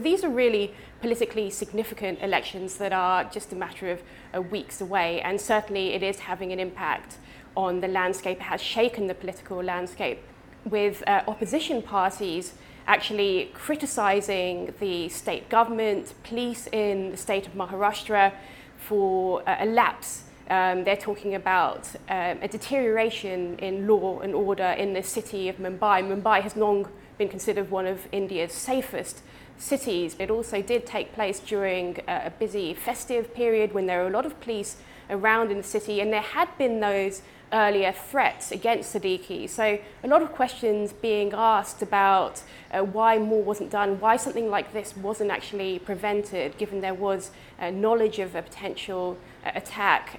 These are really politically significant elections that are just a matter of weeks away, and certainly it is having an impact on the landscape. It has shaken the political landscape, with opposition parties actually criticising the state government, police in the state of Maharashtra for a lapse. They're talking about a deterioration in law and order in the city of Mumbai. Mumbai has long been considered one of India's safest cities. It also did take place during a busy festive period when there were a lot of police around in the city, and there had been those earlier threats against Siddiqui. So a lot of questions being asked about why more wasn't done, why something like this wasn't actually prevented, given there was knowledge of a potential attack.